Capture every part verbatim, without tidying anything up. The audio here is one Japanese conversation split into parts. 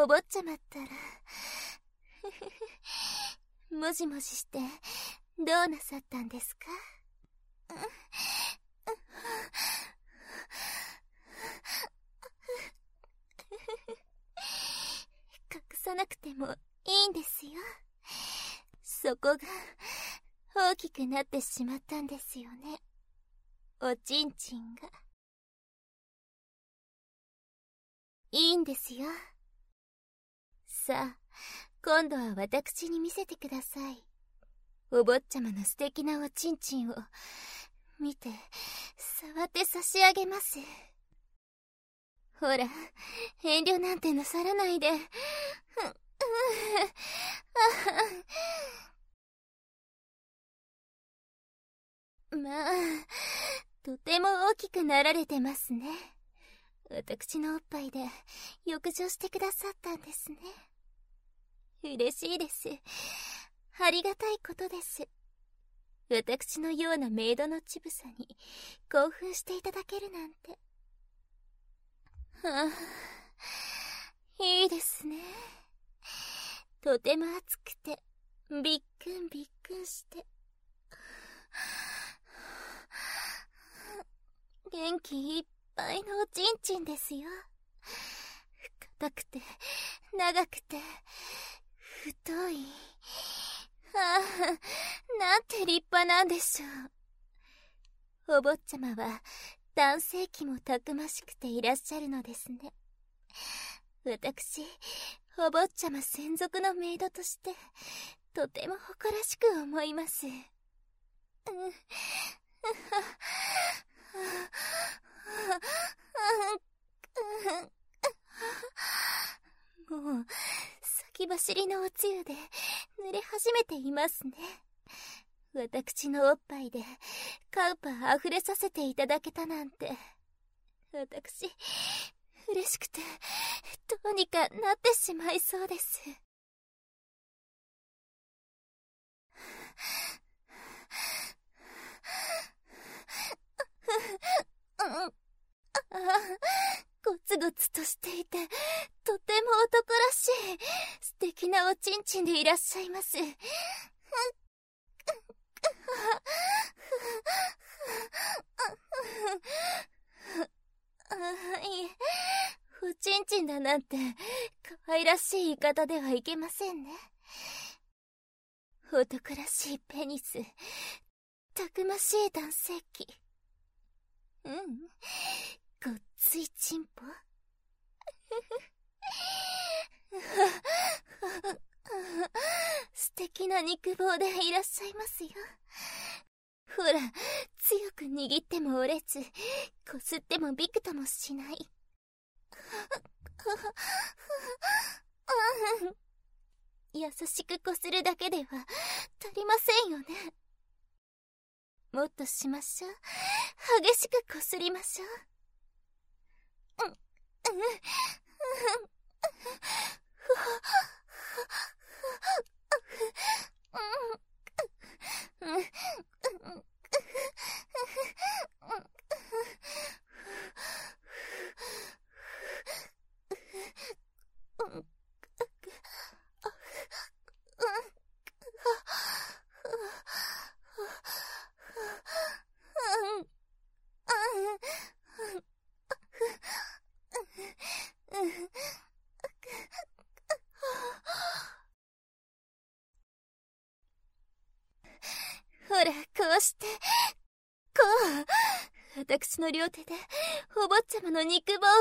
お坊ちゃまったらもじもじしてどうなさったんですか？隠さなくてもいいんですよ。そこが大きくなってしまったんですよね、おちんちんが。いいんですよ。さあ、今度は私に見せてください。お坊ちゃまの素敵なおちんちんを見て、触って差し上げます。ほら、遠慮なんてなさらないで。まあ、とても大きくなられてますね。私のおっぱいで浴場してくださったんですね。嬉しいです。ありがたいことです。私のようなメイドの乳房に興奮していただけるなんて。はあ、いいですね。とても熱くてびっくんびっくんして、元気いっぱいのおちんちんですよ。硬くて長くて太い。ああ、なんて立派なんでしょう。お坊ちゃまは男性器もたくましくていらっしゃるのですね。私、お坊ちゃま専属のメイドとしてとても誇らしく思います。もう先走りのおつゆで濡れ始めていますね。私のおっぱいでカウパーあふれさせていただけたなんて、私嬉しくてどうにかなってしまいそうです。ああ、ゴツゴツとしていてとても男らしい素敵なおちんちんでいらっしゃいます。ああ、いえ、おちんちんだなんて可愛らしい言い方ではいけませんね。男らしいペニス、たくましい男性器。うん、ごっついチンポ。素敵な肉棒でいらっしゃいますよ。ほら、強く握っても折れず、こすってもびくともしない。優しくこするだけでは足りませんよね。もっとしましょう。激しくこすりましょう。うん、うん、ほら、こうして、こう、私の両手でお坊ちゃまの肉棒を、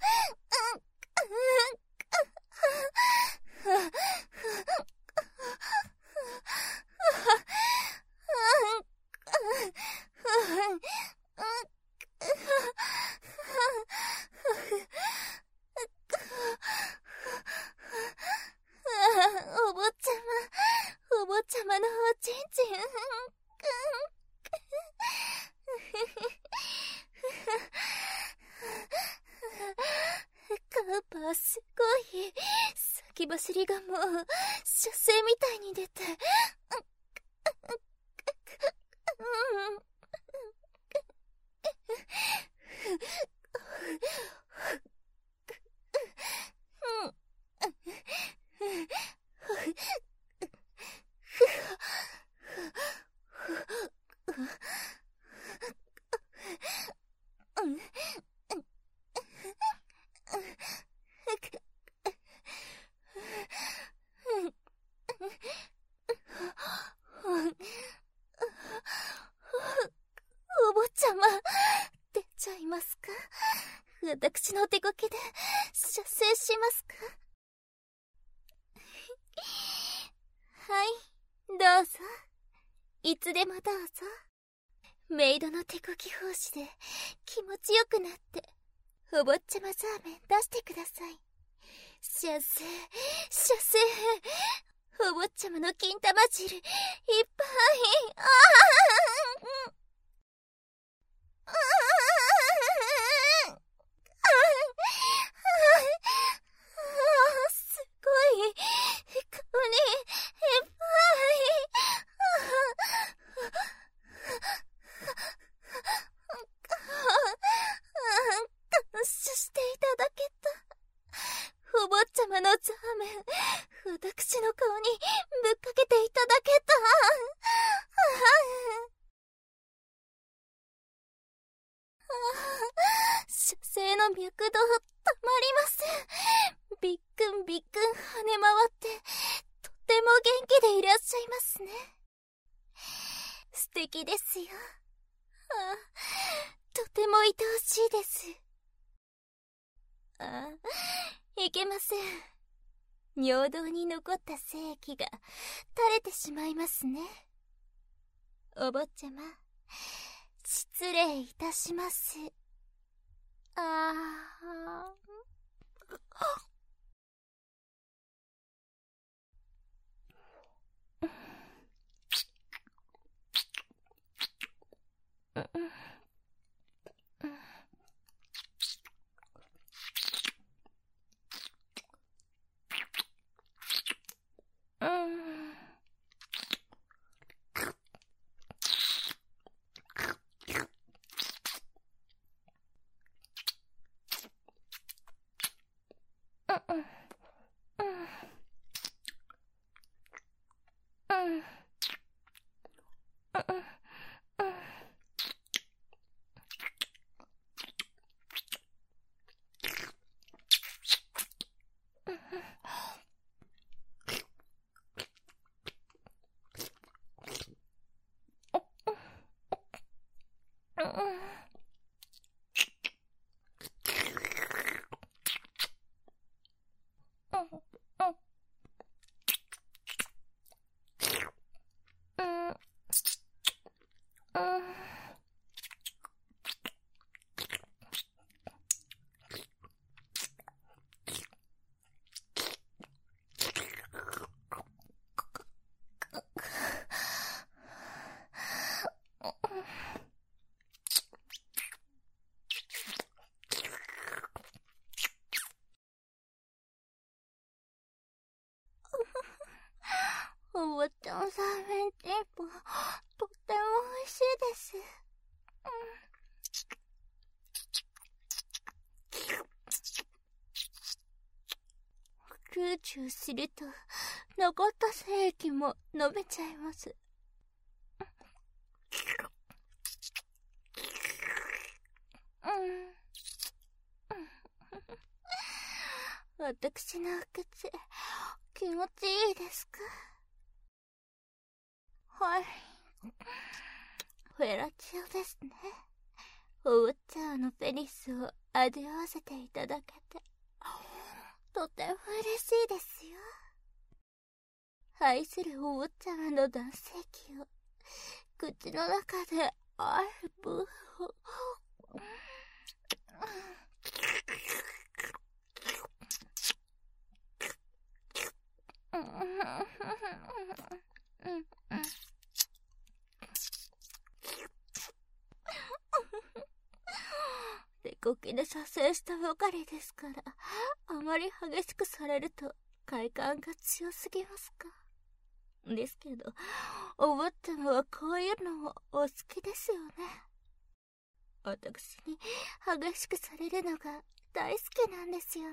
お坊ちゃま、お坊ちゃまのおちんちん。カウパーすごい。先走りがもう射精みたいに出て、 私の手こきで射精しますか？はい、どうぞ。いつでもどうぞ。メイドの手こき奉仕で気持ちよくなって、お坊ちゃまザーメン出してください。射精、射精。お坊ちゃまの金玉汁、いっぱい。ああ。すごい顔にいっぱい感謝していただけた。お坊ちゃまのザーメン、私の顔にぶっかけていただけた。射精の脈動たまりません。びっくんびっくん跳ね回って、とても元気でいらっしゃいますね。素敵ですよ。ああ、とても愛おしいです。ああ、いけません。尿道に残った精液が垂れてしまいますね。お坊ちゃま、失礼いたします。ああ。お坊ちゃんさんメンチンポ、とっても美味しいです。チューチューすると、残った精液も飲めちゃいます。私のお口、気持ちいいですか？はい。フェラチオですね。お坊ちゃんのペニスを味わわせていただけて、とても嬉しいですよ。愛するお坊ちゃまの男性器を、口の中であるブーを、手こきで射精したばかりですから、あまり激しくされると快感が強すぎますか。ですけど、お坊ちゃまはこういうのもお好きですよね。私に激しくされるのが大好きなんですよね。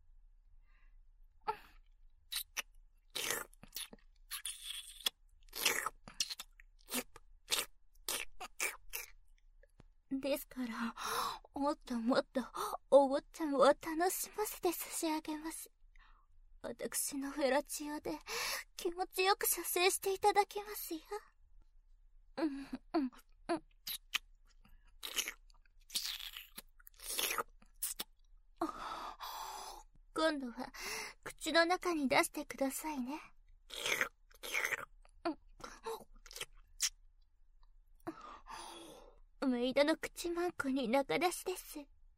ですから、もっともっとお坊ちゃんを楽しませて差し上げます。私のフェラチオで気持ちよく射精していただきますよ。うんうんうん。 今度は口の中に出してくださいね。メイドの口マンコに中出しです。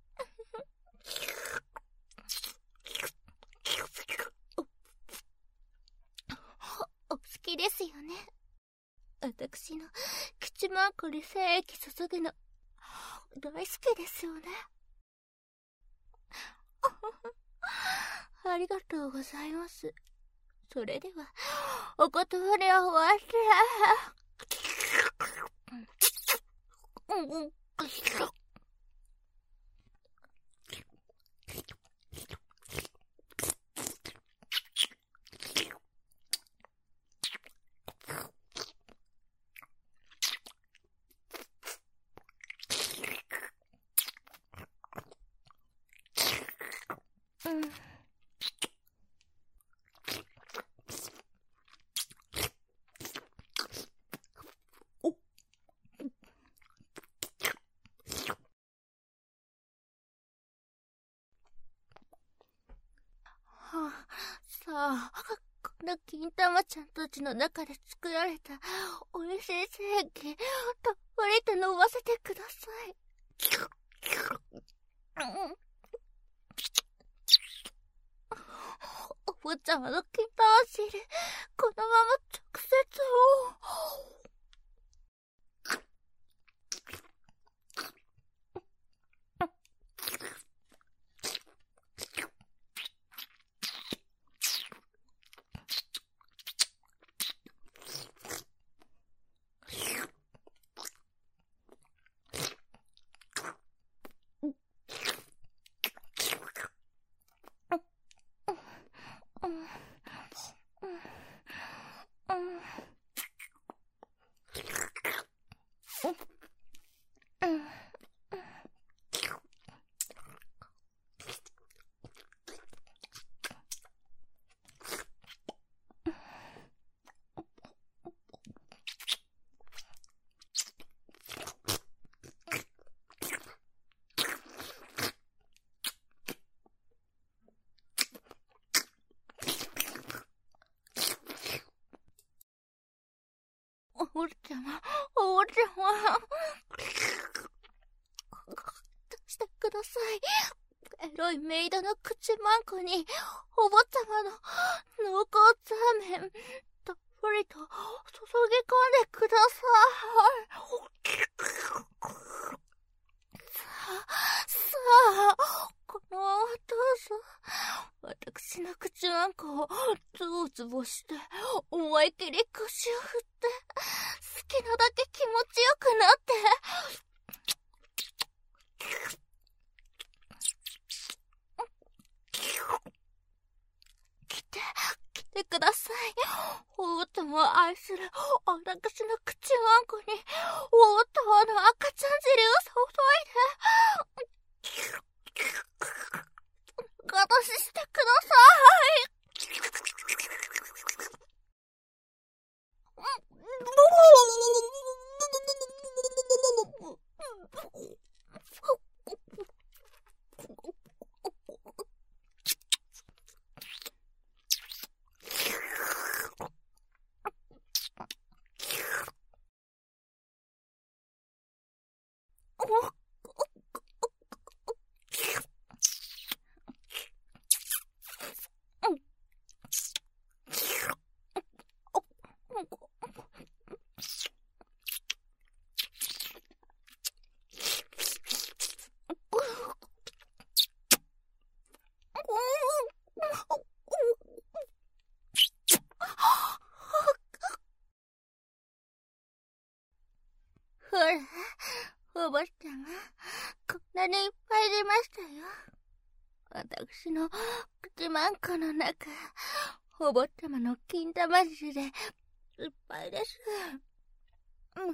お好きですよね。私の口マンコに精液注ぐの大好きですよね。ありがとうございます。それではお断りをお忘れ。うんうん。さあ、この金玉ちゃんたちの中で作られたおいしい精液、たっぷりと飲ませてください。お坊ちゃまの金玉汁、このまま直接を。お坊ちゃま、お坊ちゃま。出してください。エロいメイドの口マンコに、お坊ちゃまの濃厚ザーメン、たっぷりと注ぎ込んでください。さあ、さあ、このままどうぞ。私の口マンコをズボズボして、思い切り腰を振って、好きなだけ気持ちよくなって。来て、来てください。おうとも愛する私の口マンコに、おうともの赤ちゃん汁を注いで。ガドシしてください。ほら、おばちゃま、こんなにいっぱい出ましたよ。私の口マンコの中、お坊ちゃまの金玉汁でいっぱいです。うん、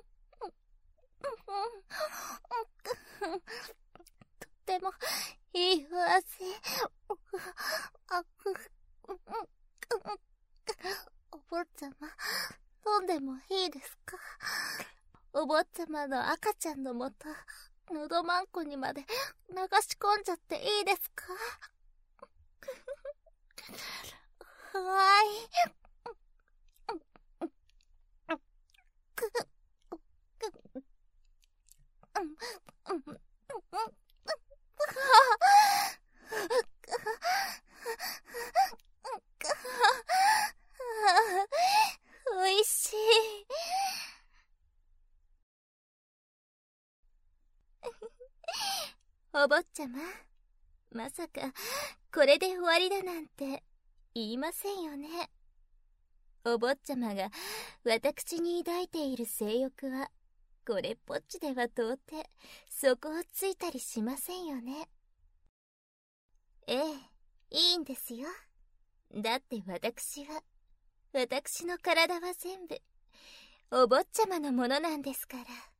とってもいいお味。お坊ちゃま、飲んでもいいですか？お坊ちゃまの赤ちゃんのもと、のどまんこにまで流し込んじゃっていいですか？ はい。おいしい。お坊ちゃま、まさかこれで終わりだなんて言いませんよね。お坊ちゃまが私に抱いている性欲はこれっぽっちでは到底底をついたりしませんよね。ええ、いいんですよ。だって私は、私の体は全部お坊ちゃまのものなんですから。